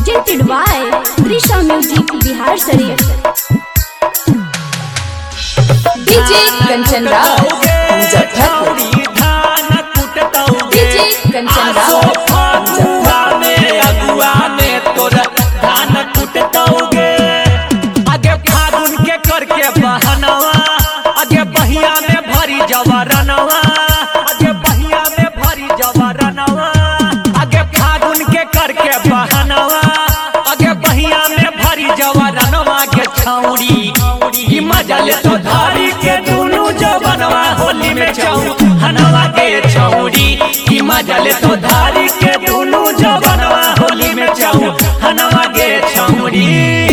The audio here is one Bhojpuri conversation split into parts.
presented by Trisha Music Bihar Sharif. DJ Kanchan Raj Muzaffarpur. DJ Kanchan Raj मजल तो धारी के दुनू जवनवा होली में हनवा के छौड़ी की मजल तो धारी के दुनू जवनवा होली में हनवा के छौड़ी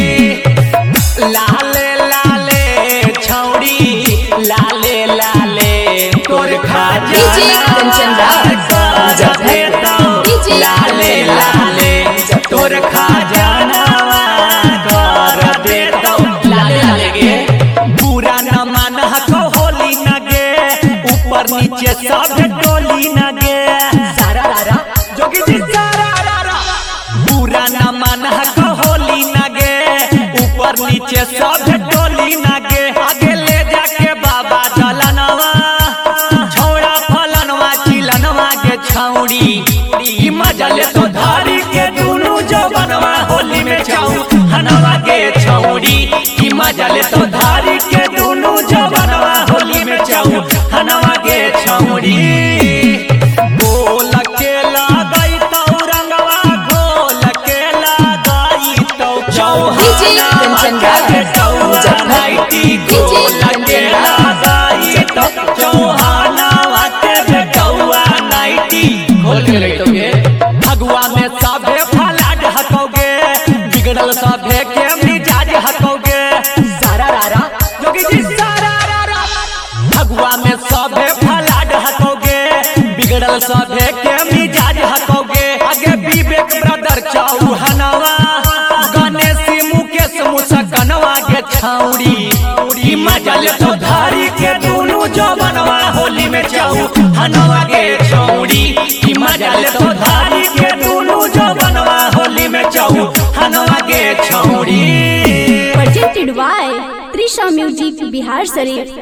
लाले लाले छौड़ी लाले लाले तोर खाजा DJ Kanchan Raj Muzaffarpur. लाले लाले तोर खाजा नीचे सब डोली न गे सारा रारा जोगी जी सारा रारा बुरा न मन होली न गे ऊपर नीचे सब डोली न गे आगे ले जाके बाबा दलनवा छौड़ा फलनवा चिलनवा के छौड़ी ई मजल तो धारी के दुनू जवनवा होली में हनवा के छौड़ी ई मजल तो धारी के दुनू जवनवा होली में हनवा के छौड़ी बोल के लगाई तो रंगवा गोल के लगाई तो DJ Kanchan Raj Muzaffarpur. DJ Kanchan Raj तो चौहानवा के बेटौआ नाइटी खोल के लेटोगे भगवा में सभे फलाड हकोगे बिगड़ल सभे के मिजाज हकोगे सारा रारा जोगी जी सारा रारा भगवा में सभे फलाड हकोगे बिगड़ल सभे के मिजाज हकोगे आगे विवेक ब्रदर चौहानवा गणेश मुकेश मुसकनवा के छौड़ी मजल तो धारी के दुनू जवनवा होली में हनवा के छौड़ी मजल तो धारी के दुनू जवनवा होली में हनवा के छौड़ी presented by Trisha Music Bihar Sharif.